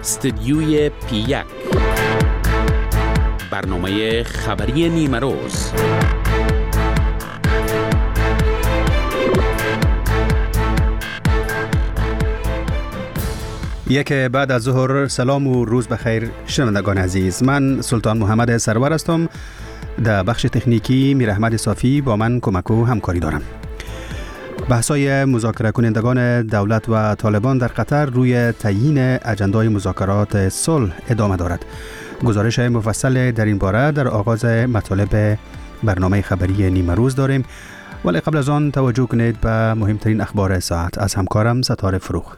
استدیوی P1 برنامه خبری نیمه روز. یک بعد از ظهر، سلام و روز بخیر شنوندگان عزیز. من سلطان محمد سرور هستم. در بخش تکنیکی میر احمد صافی با من کمک و همکاری دارم. بحث‌های مذاکره کنندگان دولت و طالبان در قطر روی تعیین اجندای مذاکرات صلح ادامه دارد. گزارش مفصل در این باره در آغاز مطالب برنامه خبری نیمه روز داریم، ولی قبل از آن توجه کنید به مهمترین اخبار ساعت از همکارم ستاره فروغ.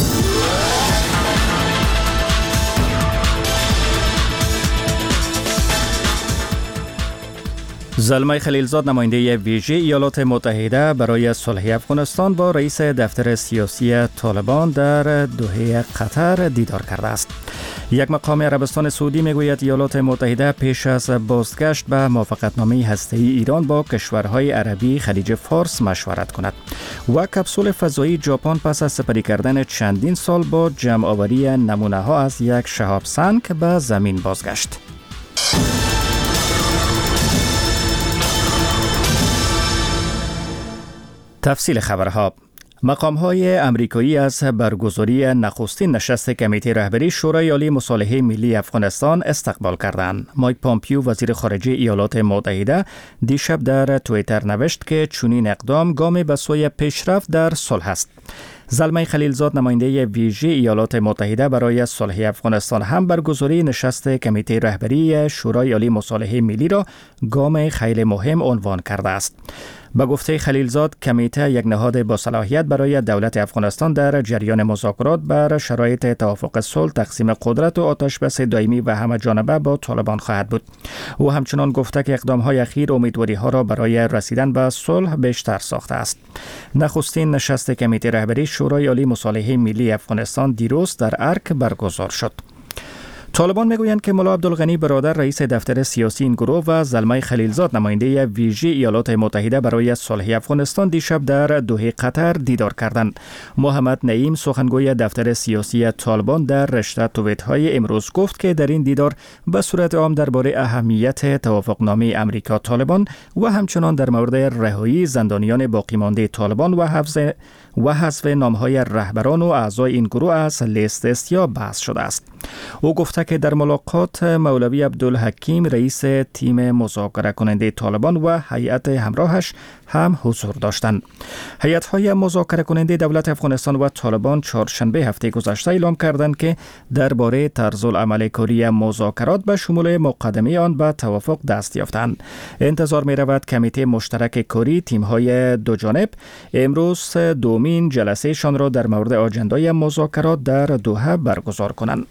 زلمه خلیلزاد، نماینده ویژه ایالات متحده برای صلح افغانستان، با رئیس دفتر سیاسی طالبان در دوحه قطر دیدار کرده است. یک مقام عربستان سعودی میگوید ایالات متحده پیش از بازگشت به موافقتنامه هسته‌ای ایران با کشورهای عربی خلیج فارس مشورت کند. و کپسول فضایی ژاپن پس از سپری کردن چندین سال با جمع آوری نمونه ها از یک شهاب سنگ به زمین بازگشت. تفصیل خبرها. مقام‌های امریکایی از برگزاری نخستین نشست کمیته رهبری شورای عالی مصالحه ملی افغانستان استقبال کردند. مایک پامپیو، وزیر خارجه ایالات متحده، دیشب در توییتر نوشت که چنین اقدام گامی به سوی پیشرفت در صلح است. زلمه خلیلزاد، نماینده ویژه ایالات متحده برای صلح افغانستان، هم برگزاری نشست کمیته رهبری شورای عالی مصالحه ملی را گام خیلی مهم عنوان کرده است. به گفته خلیلزاد، کمیته یک نهاد با صلاحیت برای دولت افغانستان در جریان مذاکرات بر شرایط توافق صلح، تقسیم قدرت و آتشبس دائمی و همه جانبه با طالبان خواهد بود. او همچنان گفته که اقدام‌های اخیر امیدواری‌ها را برای رسیدن به صلح بیشتر ساخته است. نخستین نشست کمیته رهبری شورای عالی مصالحه ملی افغانستان دیروز در ارک برگزار شد. طالبان میگویند که ملا عبدالغنی برادر، رئیس دفتر سیاسی این گروه، و زلمه خلیلزاد، نماینده ویژه ایالات متحده برای صلح افغانستان، دیشب در دوحه قطر دیدار کردند. محمد نعیم، سخنگوی دفتر سیاسی طالبان، در رشته توییت‌های امروز گفت که در این دیدار به صورت عام درباره اهمیت توافقنامه امریکا طالبان و همچنان در مورد رهایی زندانیان باقی مانده طالبان و حذف نام‌های رهبران و اعضای این گروه از لیست سیاه بحث شده است. او گفته که در ملاقات مولوی عبدالحکیم، رئیس تیم مذاکره کننده طالبان، و هیئت همراهش هم حضور داشتند. هیئت‌های مذاکره کننده دولت افغانستان و طالبان چهارشنبه هفته گذشته اعلام کردند که درباره طرزالعمل کاری مذاکرات به شمول مقدمه آن به توافق دست یافتند. انتظار می‌رود کمیته مشترک کاری تیم‌های دو جانب امروز دومین جلسه‌شان را در مورد آجندای مذاکرات در دوحه برگزار کنند.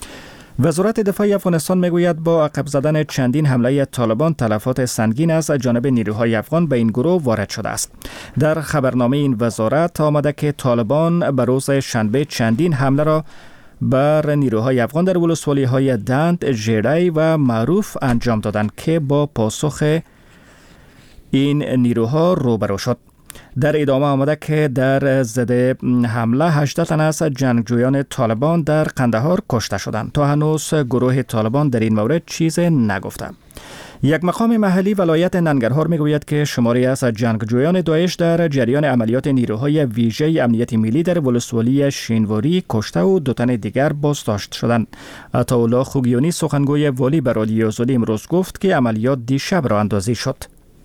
وزارت دفاع افغانستان میگوید با عقب زدن چندین حمله طالبان، تلفات سنگین از جانب نیروهای افغان به این گروه وارد شده است. در خبرنامه این وزارت آمده که طالبان به روز شنبه چندین حمله را بر نیروهای افغان در ولسوالی‌های دند، ژیړی و معروف انجام دادند که با پاسخ این نیروها روبرو شد. در ادامه آمده که در ضد حمله 18 تن از جنگجویان طالبان در قندهار کشته شدند. تا هنوز گروه طالبان در این مورد چیز نگفته. یک مقام محلی ولایت ننگرهار میگوید که شماری از جنگجویان داعش در جریان عملیات نیروهای ویژه امنیت ملی در ولسوالی شینواری کشته و 2 تن دیگر بازداشت شدند. عطاالله خوگیانی، سخنگوی والی بر عالی آزادی، امروز گفت که عملیات دیشب را اندازی شد.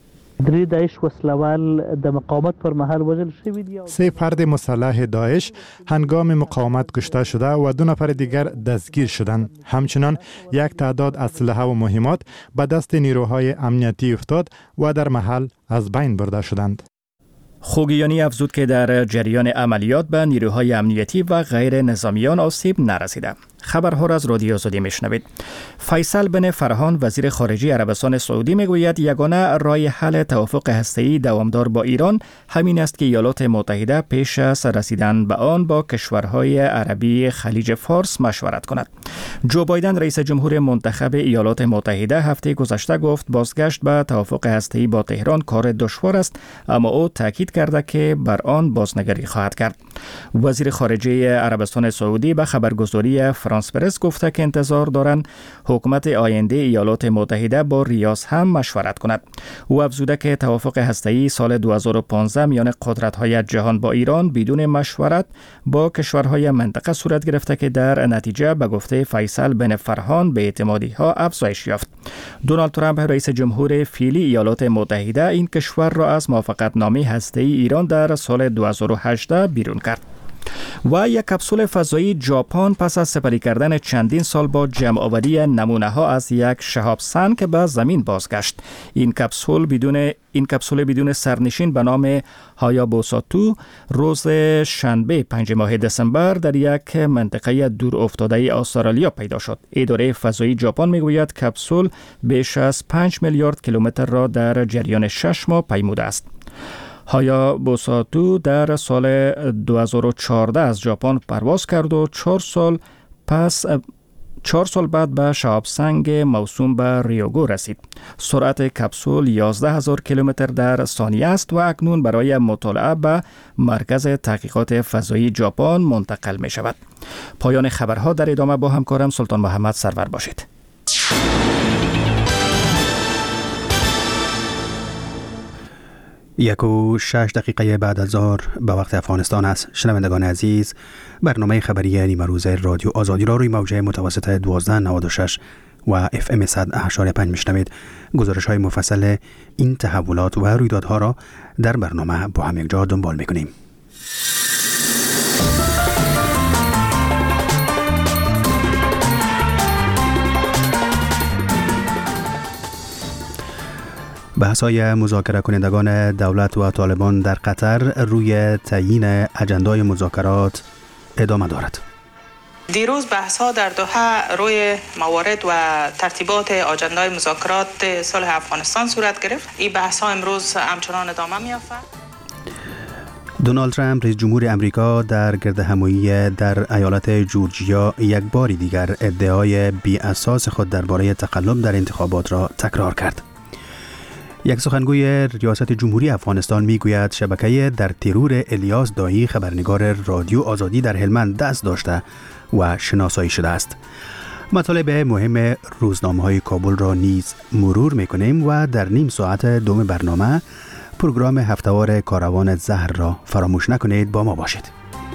3 فرد مسلح داعش هنگام مقاومت کشته شده و 2 نفر دیگر دستگیر شدند. همچنان یک تعداد اسلحه و مهمات به دست نیروهای امنیتی افتاد و در محل از بین برده شدند. خوگیانی افزود که در جریان عملیات به نیروهای امنیتی و غیر نظامیان آسیب نرسیده. خبرها را از رادیو آزادی میشنوید. فیصل بن فرحان، وزیر خارجه عربستان سعودی، میگوید یگانه راه حل توافق هسته‌ای دوامدار با ایران همین است که ایالات متحده پیش از رسیدن به آن با کشورهای عربی خلیج فارس مشورت کند. جو بایدن، رئیس جمهور منتخب ایالات متحده، هفته گذشته گفت بازگشت به توافق هسته‌ای با تهران کار دشوار است، اما او تاکید کرده که بر آن بازنگری خواهد کرد. وزیر خارجه عربستان سعودی به خبرگزاری فرانس پرس گفته که انتظار دارند حکومت آینده ایالات متحده با ریاض هم مشورت کند. او افزوده که توافق هسته‌ای سال 2015 میان قدرت‌های جهان با ایران بدون مشورت با کشورهای منطقه صورت گرفته که در نتیجه به گفته فیصل بن فرهان به اعتمادی‌ها افزایش یافت. دونالد ترامپ رئیس جمهور فعلی ایالات متحده این کشور را از موافقتنامه هسته‌ای ایران در سال 2018 بیرون کرد. و یک کپسول فضایی ژاپن پس از سپری کردن چندین سال با جمع آوری نمونه ها از یک شهاب سنگ به زمین بازگشت. این کپسول بدون سرنشین به نام هایابوسا 2 روز شنبه 5 ماه دسامبر در یک منطقه دور افتاده استرالیا پیدا شد. اداره فضایی ژاپن میگوید کپسول بیش از 5 میلیارد کیلومتر را در جریان 6 ماه پیموده است. هایابوسا 2 در سال 2014 از ژاپن پرواز کرد و 4 سال بعد به شهاب سنگ موسوم به ریوگو رسید. سرعت کپسول 11,000 کیلومتر در ثانیه است و اکنون برای مطالعه به مرکز تحقیقات فضایی ژاپن منتقل می شود. پایان خبرها. در ادامه با همکارم سلطان محمد سرور باشید. 1:06 بعد از ظهر به وقت افغانستان است. شنوندگان عزیز، برنامه خبری نیمه روزه رادیو آزادی را روی موجه متوسط 1296 و FM 100.5 میشنوید. گزارش های مفصل این تحولات و رویدادها را در برنامه با هم یک جا دنبال میکنیم. بحث‌های مذاکره کنندگان دولت و طالبان در قطر روی تعیین اجندای مذاکرات ادامه دارد. دیروز بحث‌ها در دوحه روی موارد و ترتیبات اجندای مذاکرات صلح افغانستان صورت گرفت. این بحث‌ها امروز همچنان ادامه می‌یافت. دونالد ترامپ رئیس جمهور امریکا در گردهمایی در ایالت جورجیا یک بار دیگر ادعای بی اساس خود درباره تقلب در انتخابات را تکرار کرد. یک سخنگوی ریاست جمهوری افغانستان میگوید شبکه در ترور الیاس دایی خبرنگار رادیو آزادی در هلمند دست داشته و شناسایی شده است. مطالب مهم روزنامه‌های کابل را نیز مرور میکنیم و در نیم ساعت دوم برنامه پروگرام هفته‌وار کاروان زهر را فراموش نکنید. با ما باشید.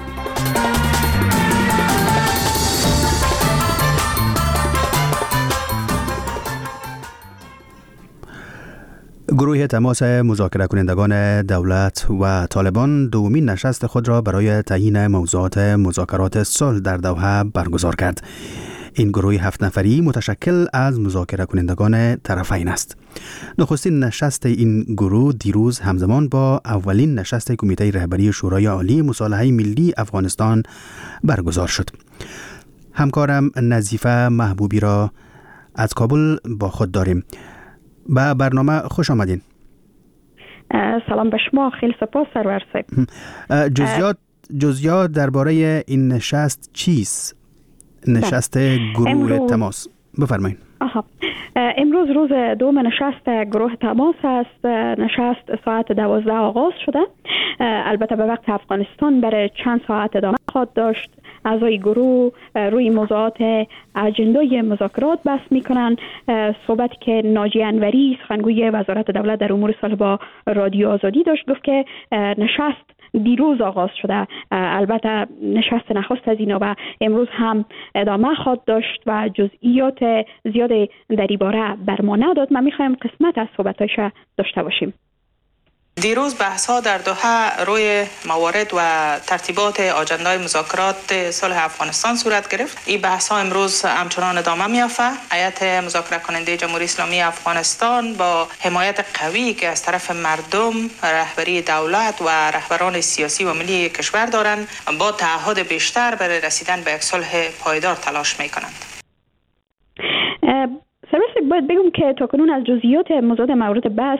گروه تماس مذاکره کنندگان دولت و طالبان دومین نشست خود را برای تعیین موضوعات مذاکرات صلح در دوحه برگزار کرد. این گروه 7 نفری متشکل از مذاکره کنندگان طرفین است. نخستین نشست این گروه دیروز همزمان با اولین نشست کمیته رهبری شورای عالی مصالحه ملی افغانستان برگزار شد. همکارم نظیفه محبوبی را از کابل با خود داریم. به برنامه خوش آمدین. سلام به شما، خیلی سپاس سرور صاحب. جزئیات درباره این نشست چیست؟ نشست گروه تماس بفرمایید. امروز روز دوم نشست گروه تماس است. نشست ساعت 12 آغاز شده. البته به وقت افغانستان برای چند ساعت ادامه خواهد داشت. اعضای گروه روی موضوعات اجندای مذاکرات بحث میکنن. صحبتی که ناجی انوری سخنگوی وزارت دولت در امور صلح با رادیو آزادی داشت، گفت که نشست دیروز آغاز شده. البته نشست نخست از اینا و امروز هم ادامه خواهد داشت و جزئیات زیاد در این باره بر ما نداد. من میخوایم قسمت از صحبتایش داشته باشیم. دیروز بحث‌ها در دوحه روی موارد و ترتیبات اجندای مذاکرات صلح افغانستان صورت گرفت. این بحث‌ها امروز همچنان ادامه می‌یافت. هیئت مذاکره کننده جمهوری اسلامی افغانستان با حمایت قوی که از طرف مردم، رهبری دولت و رهبران سیاسی و ملی کشور دارند، با تعهد بیشتر برای رسیدن به یک صلح پایدار تلاش می‌کنند. سرور باید بگم که تاکنون از جزئیات مورد بحث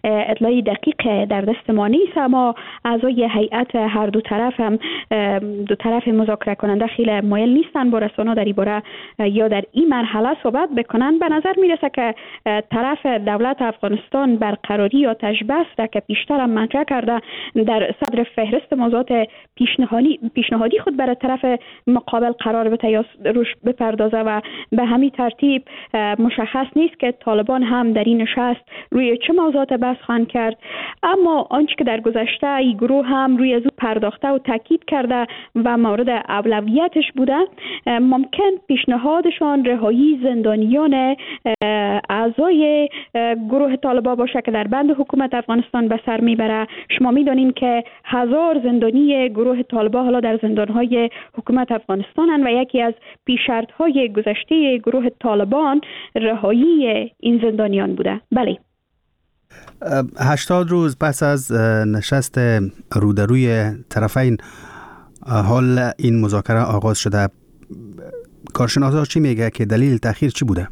اطلاعی دقیق در دست ما نیست، اما اعضای هیئت هر دو طرف مذاکره کننده خیلی مایل نیستن با رسانه‌ها در این باره یا در این مرحله صحبت بکنن. به نظر میرسه که طرف دولت افغانستان برقراری آتش بس را که پیشتر هم مطرح کرده در صدر فهرست موضوعات پیشنهادی خود برای طرف مقابل قرار بده یا روش بپردازه و به همین ترتیب مشخص نیست که طالبان هم در این نشست روی چه موضوعات بحث خواهند کرد. اما آنچه که در گذشته این گروه هم روی ازو پرداخته و تاکید کرده و مورد اولویتش بوده، ممکن پیشنهادشان رهایی زندانیان اعضای گروه طالبان باشه که در بند حکومت افغانستان به سر میبره. شما میدونین که 1000 زندانی گروه طالبان حالا در زندانهای حکومت افغانستان هستند و یکی از پیش‌شرط‌های گذشته گروه طالبان رهایی این زندانیان بوده. بله، 80 روز پس از نشست رودروی طرفین حال این مذاکره آغاز شده. کارشناسا چی میگه که دلیل تأخیر چی بوده؟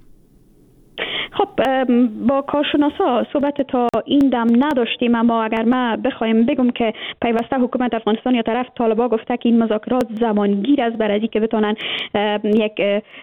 خب با کارشناسا صحبت تا این دم نداشتیم، اما اگر ما بخوایم بگم که پیوسته حکومت افغانستان یا طرف طالبان گفته که این مذاکرات زمانگیر است برای اینکه بتونن یک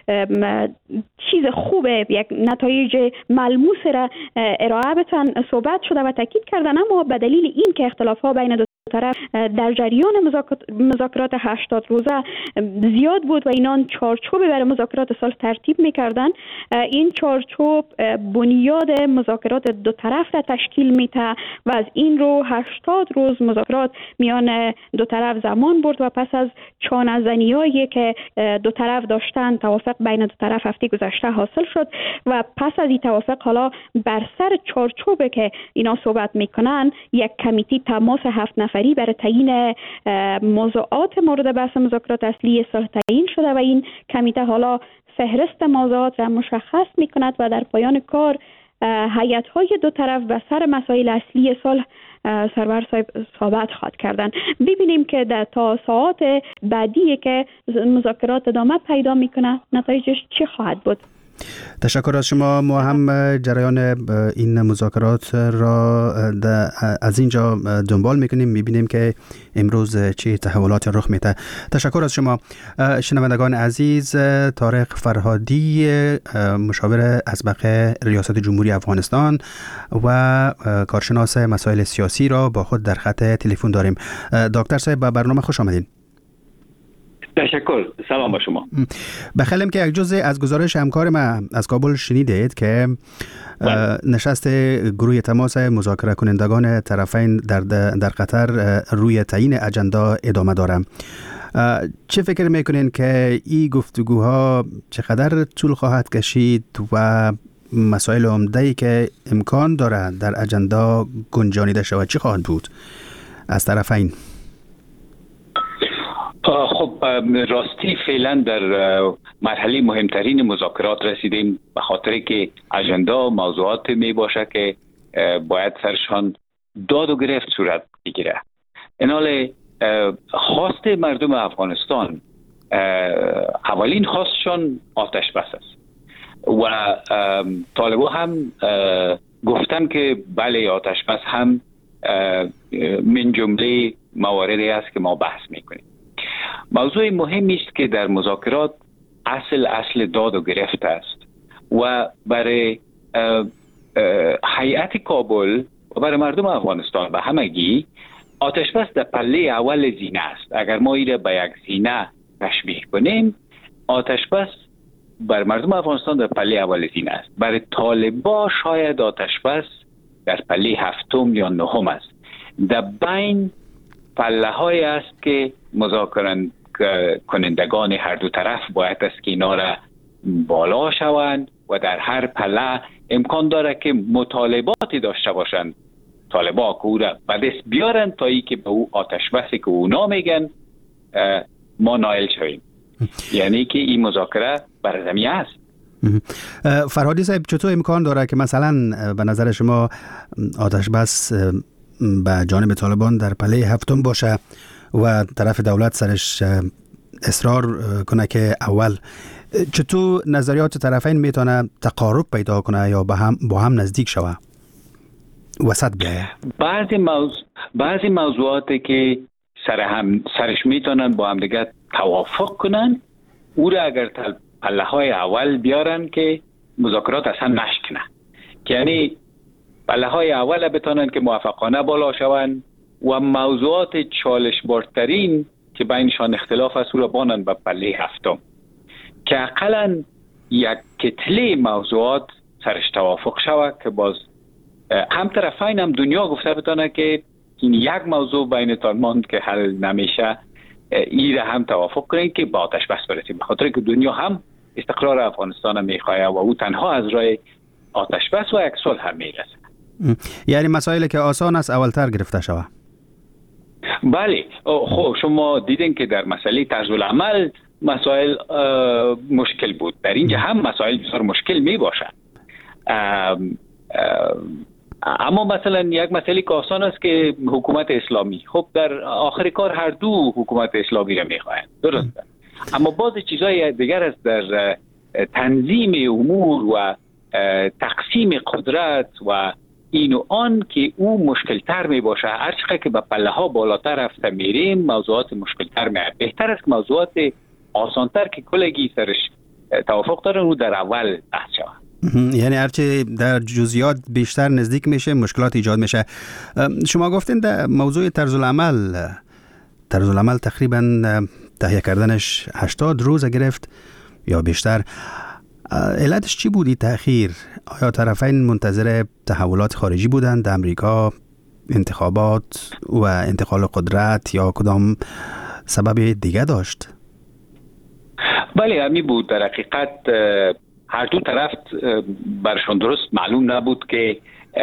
چیز خوبه، یک نتایج ملموس را ارائه بتن، صحبت شده و تاکید کردن. اما به دلیل این که اختلافات بین دو طرف در جریان مذاکرات 80 روزه زیاد بود و اینان چارچوب برای مذاکرات صلح ترتیب میکردن، این چارچوب بنیاد مذاکرات دو طرف را تشکیل میده و از این رو 80 روز مذاکرات میان دو طرف زمان برد و پس از چانه‌زنی‌هایی که دو طرف داشتن توافق بین دو طرف هفته گذشته حاصل شد و پس از این توافق حالا بر سر چارچوبه که اینا صحبت میکنن یک کمیته تماس 7 نفری برای تعیین موضوعات مورد بحث مذاکرات اصلی صلح تعیین شده و این کمیته حالا فهرست موضوعات را مشخص میکند و در پایان کار هیئت‌های دو طرف به سر مسائل اصلی صلح سرور صحبت خواهد کردن. ببینیم که در تا ساعات بعدی که مذاکرات ادامه پیدا میکنه نتایجش چی خواهد بود. تشکر از شما. ما هم جریان این مذاکرات را از اینجا دنبال میکنیم، میبینیم که امروز چه تحولاتی رخ میده. تشکر از شما. شنوندگان عزیز، طارق فرهادی مشاور اسبق ریاست جمهوری افغانستان و کارشناس مسائل سیاسی را با خود در خط تلفن داریم. دکتر صاحب به برنامه خوش آمدین. تشکر. سلام با شما. بخیلم که یک جزء از گزارش همکار ما از کابل شنیدید که نشست گروه تماس مذاکره کنندگان طرفین در قطر روی تعیین اجندا ادامه داره. چه فکر میکنین که این گفتگوها چقدر طول خواهد کشید و مسائل عمده‌ای که امکان داره در اجندا گنجانیده شود چی خواهد بود از طرفین؟ خب راستی فعلا در مرحله مهمترین مذاکرات رسیدیم، به خاطر که اجندا موضوعات می باشه که باید سرشان داد و گرفت صورت بگیره. اینال خواست مردم افغانستان اولین خواستشان آتش بس است و طالبان هم گفتن که بله آتش بس هم من جمله مواردی است که ما بحث میکنیم. موضوع مهمی است که در مذاکرات اصل داد و گرفت است و برای هیئت کابل و برای مردم افغانستان و همگی آتش بس در پله اول زینه است. اگر ما این به یک زینه تشبیه کنیم، آتش بس بر مردم افغانستان در پله اول زینه است. برای طالبان شاید آتش بس در پله هفتم یا نهم است. در بین پله های است که مذاکره کنندگان هر دو طرف باید است که اینا را بالا شوند و در هر پله امکان داره که مطالباتی داشته باشند طالبان که او را به دست بیارن تا ای که به او آتش بسی که اونا میگن ما نائل شویم. یعنی که این مذاکره برزمی است. فرهادی صاحب، چطور امکان داره که مثلا به نظر شما آتش بس به جانب طالبان در پله هفتم باشه و طرف دولت سرش اصرار کنه که اول؟ چطور نظریات طرفین میتونه تقارب پیدا کنه یا با هم نزدیک شوه وسط بیایه؟ بعضی موضوعاتی که سرش میتونن با هم دیگه توافق کنن، او را اگر پله های اول بیارن که مذاکرات اصلا نشکنه، که یعنی پله های اول بتونن که موافقانه بالا شون و موضوعات چالش بارترین که بینشان اختلاف است او را بانن به پله هفتم، که اقلا یک کتله موضوعات سرش توافق شود که باز هم طرفین هم دنیا گفته بتانه که این یک موضوع بینتان ماند که حل نمیشه، ای را هم توافق کنین که با آتش بس برسیم، به خاطر که دنیا هم استقرار افغانستان میخواه و او تنها از راه آتش بس و یک صلح هم میرسه. یعنی مسائلی که آسان است اولتر گرفته شود. بله، خب شما دیدین که در مسئله طرز العمل مسائل مشکل بود، در اینجا هم مسائل بسیار مشکل می باشد. اما مثلا یک مسئله که آسان است که حکومت اسلامی، خب در آخر کار هر دو حکومت اسلامی را میخواهند، درسته، اما بعض چیزهای دیگر است در تنظیم امور و تقسیم قدرت و این و آن که او مشکل تر می باشه. هر چقدر که به پله ها بالاتر رفته میریم موضوعات مشکل تر می، بهتر است که موضوعات آسان تر که کلگی سرش توافق دارن او در اول بحث شود. یعنی هرچی در جزئیات بیشتر نزدیک میشه مشکلات ایجاد میشه. شما گفتین در موضوع طرز العمل تقریبا تهیه کردنش 80 روز گرفت یا بیشتر. علتش چی بودی تأخیر؟ آیا طرفین منتظر تحولات خارجی بودند، امریکا، انتخابات و انتقال قدرت، یا کدام سبب دیگه داشت؟ بله همین بود. در حقیقت هر دو طرف برشون درست معلوم نبود که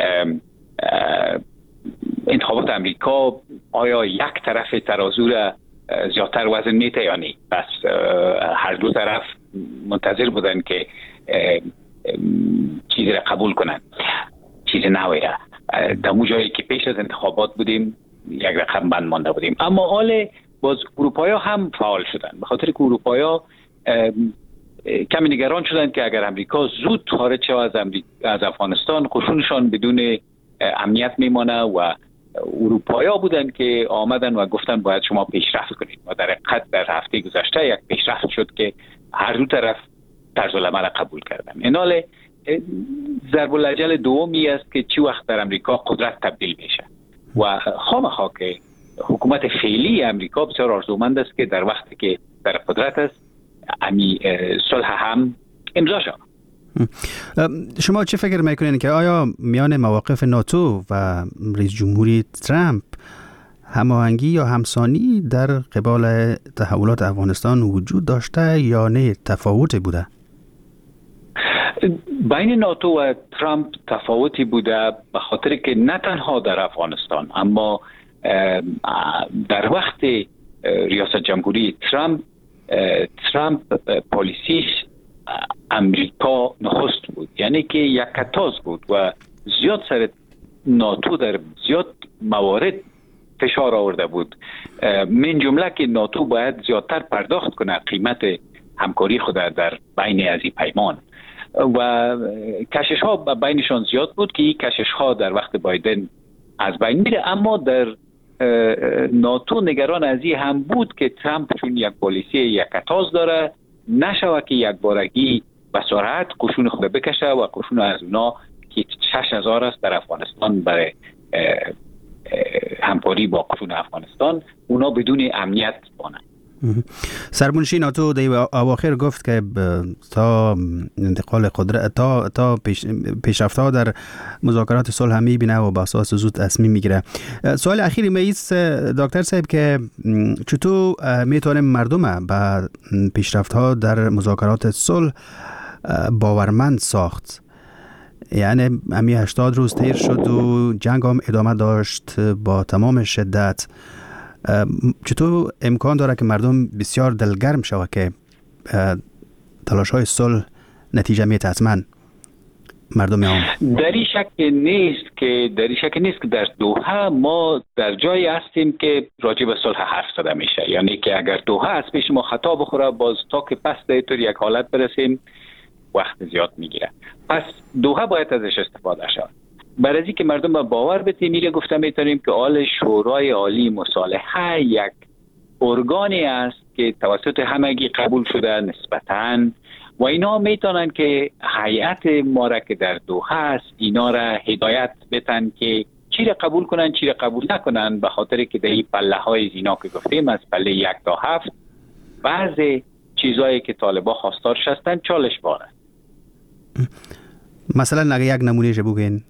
انتخابات امریکا آیا یک طرف ترازو را زیادتر وزن میته یا نه. پس هر دو طرف منتظر بودن که چیزی را قبول کنن، چیز نوی را. در اون جایی که پیش از انتخابات بودیم یک رقم بند مانده بودیم. اما حال باز اروپایی هم فعال شدن، به خاطر که اروپایی کمی نگران شدن که اگر امریکا زود خارج شود از افغانستان قشونشان بدون امنیت میمانه، و اروپایی بودن که آمدن و گفتن باید شما پیشرفت کنید، و در حقیقت در هفته گذشته یک پیشرفت شد که هر دو طرف طرز العمل را قبول کردن. این حال ضرب الاجل دومی است که چی وقت در امریکا قدرت تبدیل میشه، و خامخا که حکومت فعلی امریکا بسیار آرزومند است که در وقتی که در قدرت است امی صلح هم امضا شد. شما چه فکر میکنین که آیا میان مواقف ناتو و رئیس جمهوری ترامپ هماهنگی یا همسانی در قبال تحولات افغانستان وجود داشته یا نه تفاوتی بوده؟ بین ناتو و ترامپ تفاوتی بوده، به خاطر که نه تنها در افغانستان اما در وقت ریاست جمهوری ترامپ پالیسیش امریکا نخست بود، یعنی که یک کتاز بود و زیاد سر ناتو در زیاد موارد فشار آورده بود، من جمله که ناتو باید زیادتر پرداخت کنه قیمت همکاری خود در بین از این پیمان، و کشش ها بینشان زیاد بود که این کشش ها در وقت بایدن از بین میره. اما در ناتو نگران از این هم بود که ترامپ چون یک پالیسی یک کتاز داره نشوه که یک بارگی به سرعت قشون خود بکشه و قشون از اونا که 6000 است در افغانستان برای همکاری با قشون افغانستان اونا بدون امنیت بانند. سرمنشی ناتو در اواخر گفت که تا انتقال قدرت تا پیشرفت‌ها در مذاکرات صلح هم می‌بینه و با اساس زود تصمیم میگیره. سوال اخیری میست دکتر صاحب که چطور میتونیم مردم به پیشرفت‌ها در مذاکرات صلح باورمند ساخت؟ یعنی همی 80 روز تیر شد و جنگ هم ادامه داشت با تمام شدت. چطور امکان داره که مردم بسیار دلگرم شوه که تلاش های صلح نتیجه میده؟ حتما مردم هم در این شک نیست که در دوحه ما در جایی هستیم که راجع به صلح حرف زده میشه، یعنی که اگر دوحه از پیش ما خطا بخوره باز تا که پس در یک حالت برسیم وقت زیاد میگیره. پس دوحه باید ازش استفاده شد. برای اینکه مردم با باور بتیم میره گفته میتونیم که آل شورای عالی مصالحه یک ارگانی است که توسط همگی قبول شده نسبتاً و اینا میتونن که هیئت ما را که در دوحه است اینا را هدایت بتن که چی را قبول کنن چی را قبول نکنن، به خاطر که در این پله های زینا که گفتیم از پله 1 تا 7 بعضی چیزایی که طالبا خواستارش هستن چالش باره. مثلا اگه یک نمونهش بگین.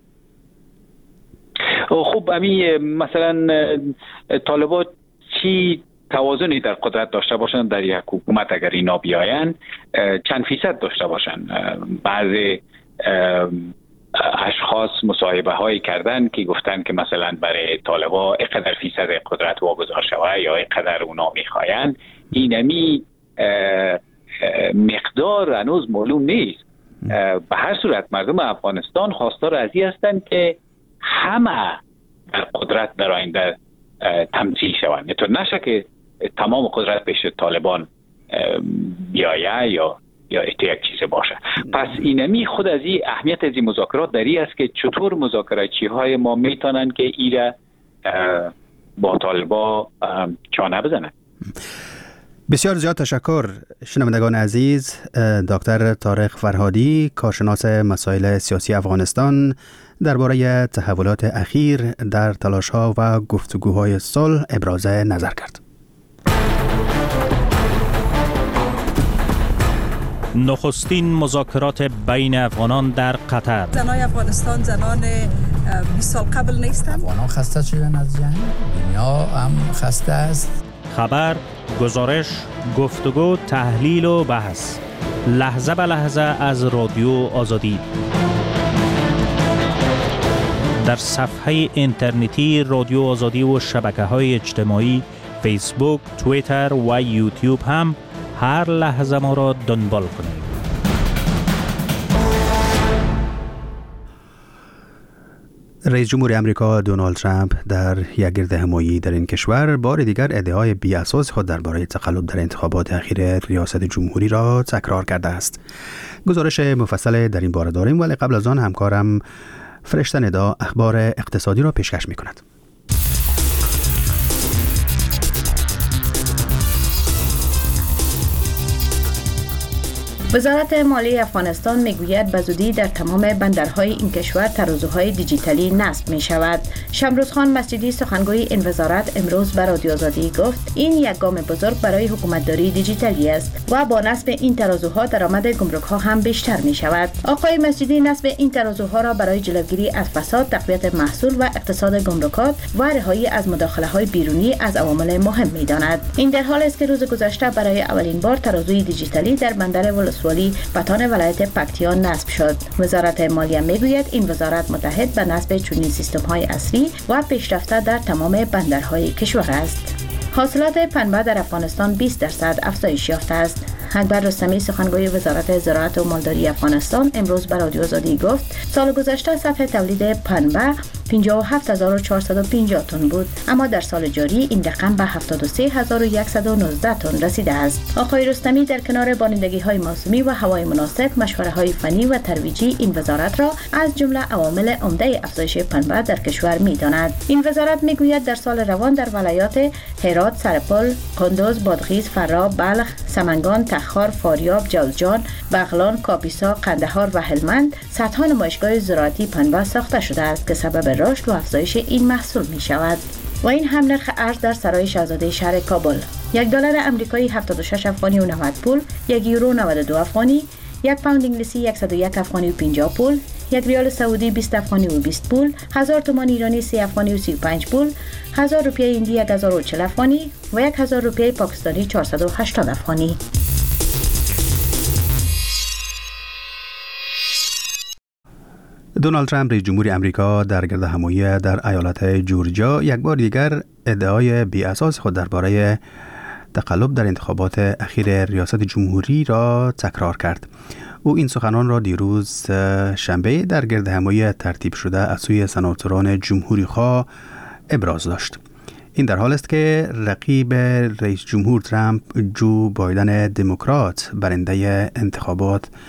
خب مثلا طالبا چی توازنی در قدرت داشته باشن در یک حکومت اگر اینا بیاین چند فیصد داشته باشن. بعضی اشخاص مصاحبه هایی کردن که گفتن که مثلا برای طالبا اینقدر فیصد قدرت واگذار شوه یا اینقدر اونا میخواین، اینمی مقدار هنوز معلوم نیست. به هر صورت مردم افغانستان خواستار از این هستند که همه در قدرت در آینده تمثیل شوند. تو نشه که تمام قدرت پیش طالبان بیایه یا یک چیز باشه. پس اینمی خود از این اهمیت از این مذاکرات در این است که چطور مذاکراتچی های ما میتونن که ایره با طالبا چانه بزنن. بسیار زیاد تشکر شنوندگان عزیز. دکتر طارق فرهادی، کارشناس مسائل سیاسی افغانستان، درباره تحولات اخیر در تلاش‌ها و گفتگوهای صلح ابراز نظر کرد. نخستین مذاکرات بین افغانان در قطر. زنان افغانستان زنان 20 سال قبل نیستند. افغانان خسته شدن از جنگ، دنیا هم خسته است. خبر، گزارش، گفتگو، تحلیل و بحث، لحظه به لحظه از رادیو آزادی. در صفحه اینترنتی رادیو آزادی و شبکه‌های اجتماعی فیسبوک، توییتر و یوتیوب هم هر لحظه ما را دنبال کنید. رئیس جمهور امریکا دونالد ترامپ در یک گردهمایی در این کشور بار دیگر ادعای بی‌اساس خود درباره تقلب در انتخابات اخیر ریاست جمهوری را تکرار کرده است. گزارش مفصل در این باره داریم، ولی قبل از آن همکارم فرشته ندا اخبار اقتصادی را پیشکش می‌کند. وزارت مالی افغانستان میگوید به زودی در تمام بندرهای این کشور ترازوهای دیجیتالی نصب می شود. شمروز خان مسجدی سخنگوی این وزارت امروز به رادیو آزادی گفت این یک گام بزرگ برای حکومتداری دیجیتالی است و با نصب این ترازوها درآمد گمرک ها هم بیشتر می شود. آقای مسجدی نصب این ترازوها را برای جلوگیری از فساد، تقویت محصول و اقتصاد گمرکات و رهایی از مداخله های بیرونی از عوامل مهم می داند. این در حالی است که روز گذشته برای اولین بار ترازوی دیجیتالی در بندر ولسوالی بطان ولایت پکتیان نصب شد. وزارت مالیه میگوید این وزارت متحد به نصب چنین سیستم‌های اصلی و پیشرفته در تمام بندرهای کشور است. حاصلات پنبه در افغانستان 20% افزایش یافته است. اکبر رستمی سخنگوی وزارت زراعت و مالداری افغانستان امروز به رادیو آزادی گفت سال گذشته سطح تولید پنبه 57450 تن بود، اما در سال جاری این رقم به 73119 تن رسیده است. آقای رستمی در کنار بارندگی‌های موسمی و هوای مناسب، مشوره‌های فنی و ترویجی این وزارت را از جمله عوامل عمده افزایش پنبه در کشور می‌داند. این وزارت می‌گوید در سال روان در ولایات هرات، سرپل، کندوز، بادغیس، فرا، بلخ، سمنگان، تخار، فاریاب، جوزجان، بغلان، کاپیسا، قندهار و هلمند صدها نمایشگاه زراعتی پنبه ساخته شده است که سبب رشد و افزایش این محصول می شود. و این هم نرخ ارز در سرای شاهزاده شهر کابل: $1 آمریکایی 76 افغانی و 90 پول، $1 یورو 92 افغانی، 1 پوند انگلیسی 101 افغانی و 50 پول، 1 ریال سعودی 20 افغانی و 20 پول، 1000 تومان ایرانی 30 افغانی و 35 پول، 1000 روپیه هندی 1040 افغانی و 1000 روپیه پاکستانی 480 افغانی. دونالد ترامپ رئیس جمهور امریکا در گردهمایی در ایالت جورجیا یک بار دیگر ادعای بی‌اساس خود درباره تقلب در انتخابات اخیر ریاست جمهوری را تکرار کرد. او این سخنان را دیروز شنبه در گردهمایی ترتیب شده از سوی سناتوران جمهوری‌خواه ابراز داشت. این در حال است که رقیب رئیس جمهور ترامپ جو بایدن دموکرات برنده انتخابات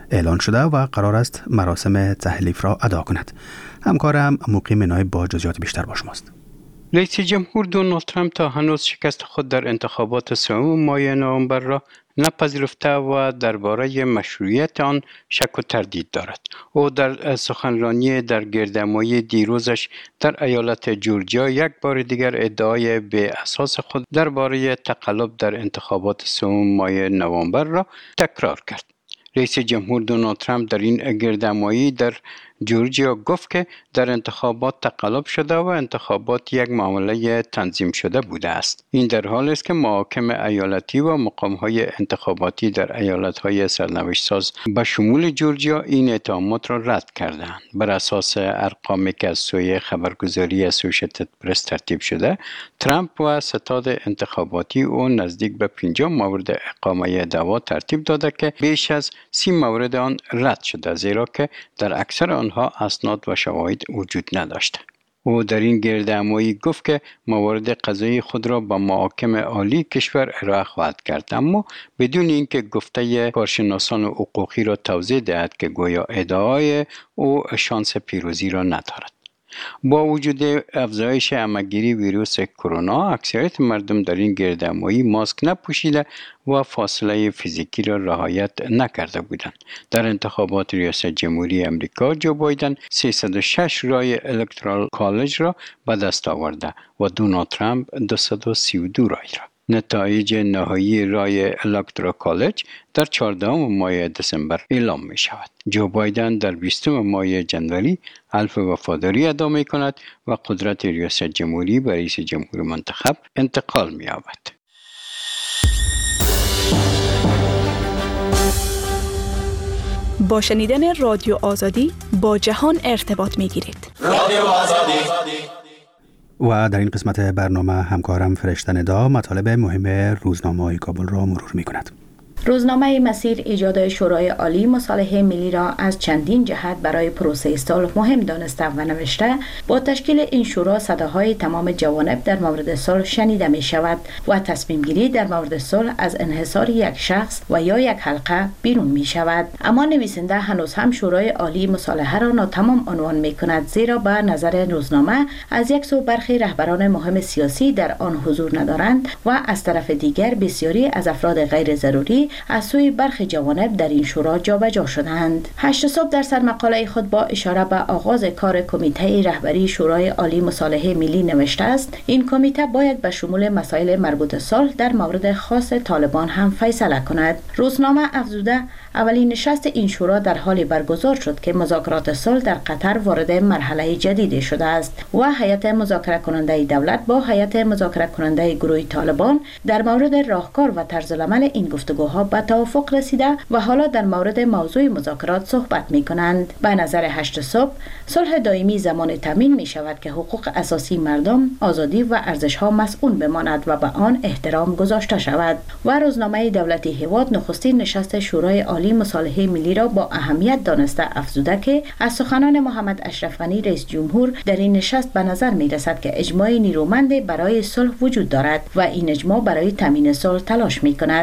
اعلان شده و قرار است مراسم تحلیف را ادا کند. همکارم مقیم نایب با جزئیات بیشتر با شماست. رئیس جمهور دونالد ترامپ تا هنوز شکست خود در انتخابات سوم ماه نوامبر را نپذیرفته و درباره مشروعیت آن شک و تردید دارد. او در سخنرانی در گردهمایی دیروزش در ایالت جورجیا یک بار دیگر ادعای به اساس خود درباره تقلب در انتخابات سوم ماه نوامبر را تکرار کرد. رئیس جمهور دونالد ترامپ در این گردهمایی در جورجیا گفت که در انتخابات تقلب شده و انتخابات یک معامله تنظیم شده بوده است. این در حالی است که محاکم ایالتی و مقام‌های انتخاباتی در ایالت‌های سرنوشت ساز به شمول جورجیا این اتهامات را رد کردند. بر اساس ارقامی که از سوی خبرگزاری اسوسییتد پرس ترتیب شده، ترامپ و ستاد انتخاباتی او نزدیک به 50 مورد اقامه دعوا ترتیب داده که بیش از 30 مورد آن رد شده، زیرا که در اکثر آنها اسناد و شواهد وجود نداشته. او در این گردهمایی گفت که موارد قضایی خود را به محاکم عالی کشور ارائه خواهد کرد، اما بدون اینکه گفته کارشناسان حقوقی را توضیح دهد که گویا ادعای او شانس پیروزی را ندارد. با وجود افزایش همه‌گیری ویروس کرونا، اکثریت مردم در این گردهمایی ماسک نپوشیده و فاصله فیزیکی را رعایت نکرده بودند. در انتخابات ریاست جمهوری امریکا، جو بایدن 306 رای الکترال کالج را به دست آورده و دونالد ترامپ 232 رای را. نتایج نهایی رای الکترال کالج در 14 ماه دسامبر اعلام می شود. جو بایدن در 20 ماه جنوری حلف وفاداری ادا می کند و قدرت ریاست جمهوری به رئیس جمهور منتخب انتقال می یابد. با شنیدن رادیو آزادی با جهان ارتباط می گیرید. رادیو آزادی. و در این قسمت برنامه همکارم فرشته ندا مطالب مهم روزنامه‌های کابل را مرور می کند. روزنامه مسیر ایجاد شورای عالی مصالحه ملی را از چندین جهت برای پروسه صلح مهم دانسته و نوشته با تشکیل این شورا صداهای تمام جوانب در مورد صلح شنیده می شود و تصمیم گیری در مورد صلح از انحصار یک شخص و یا یک حلقه بیرون می شود. اما نویسنده هنوز هم شورای عالی مصالحه را ناتمام عنوان می کند، زیرا به نظر روزنامه از یک سو برخی رهبران مهم سیاسی در آن حضور ندارند و از طرف دیگر بسیاری از افراد غیر ضروری از سوی برخی جوانب در این شورا جابجا شدند. 8 صبح در سرمقاله خود با اشاره به آغاز کار کمیته رهبری شورای عالی مصالحه ملی نوشته است: این کمیته باید به شمول مسائل مربوط صلح در مورد خاص طالبان هم فیصله کند. روزنامه افزوده اولین نشست این شورا در حالی برگزار شد که مذاکرات صلح در قطر وارد مرحله جدیدی شده است و هیئت مذاکره کننده دولت با هیئت مذاکره کننده گروه طالبان در مورد راهکار و طرزالعمل این گفتگوها به توافق رسیده و حالا در مورد موضوع مذاکرات صحبت می کنند. به نظر 8 صبح صلح دائمی زمان تامین می شود که حقوق اساسی مردم، آزادی و ارزش ها مسئول بماند و به آن احترام گذاشته شود. و روزنامه دولتی هیواد نخستین نشست شورای عالی مصالحه ملی را با اهمیت دانسته افزوده که از سخنان محمد اشرف غنی رئیس جمهور در این نشست به نظر می رسد که اجماع نیرومند برای صلح وجود دارد و این اجماع برای تامین صلح تلاش می کند.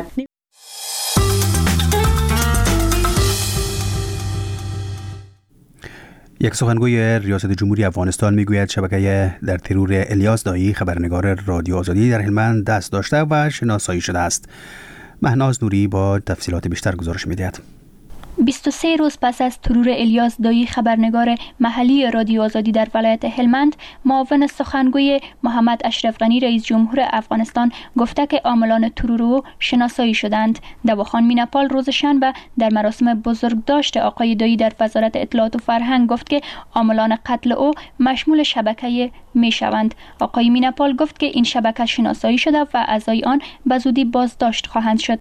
یک سخنگوی ریاست جمهوری افغانستان میگوید شبکه در ترور الیاس دایی خبرنگار رادیو آزادی در هلمند دست داشته و شناسایی شده است. مهناز نوری با تفصیلات بیشتر گزارش می‌دهد. 23 روز پس از ترور الیاس دایی خبرنگار محلی رادیو آزادی در ولایت هلمند، معاون سخنگوی محمد اشرف غنی رئیس جمهور افغانستان گفته که عاملان ترور او شناسایی شدند. دواخان میناپال روز شنبه در مراسم بزرگداشت آقای دایی در وزارت اطلاعات و فرهنگ گفت که عاملان قتل او مشمول شبکه میشوند. آقای میناپال گفت که این شبکه شناسایی شده و اعضای آن به زودی بازداشت خواهند شد.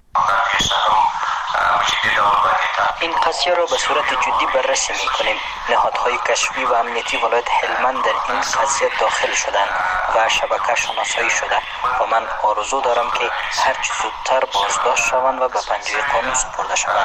این قضیه را به صورت جدی بررسی می‌کنیم. نهادهای کشفی و امنیتی ولایت هلمند در این قضیه داخل شدند و شبکه شناسایی شده و من آرزو دارم که هر چه زودتر بازداشت شوند و به پنجه قانون سپرده شوند.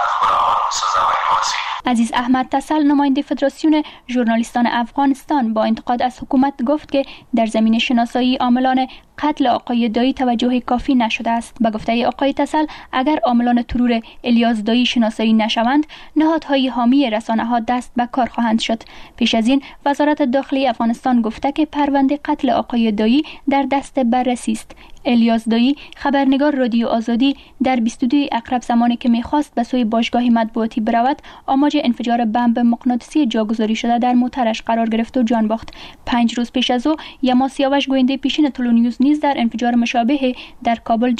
عزیز احمد تسل نماینده فدراسیون ژورنالیستان افغانستان با انتقاد از حکومت گفت که در زمین شناسایی عاملان قتل آقای دایی توجه کافی نشده است. به گفته آقای تسل، اگر عاملان ترور الیاس دایی شناسایی نشوند، نهادهای حامی رسانه‌ها دست به کار خواهند شد. پیش از این وزارت داخلی افغانستان گفته که پرونده قتل آقای دایی در دست بررسی است. الیاس دایی، خبرنگار رادیو آزادی، در 22 اقرب زمانی که می‌خواست به سوی باشگاه مطبوعاتی برود، آماج انفجار بمب مغناطیسی جاگذاری شده در موترش قرار گرفت و جان باخت. 5 روز پیش از او یما سیاوش گوینده پیشین تلو نیوز نیز در انفجار مشابه در کابل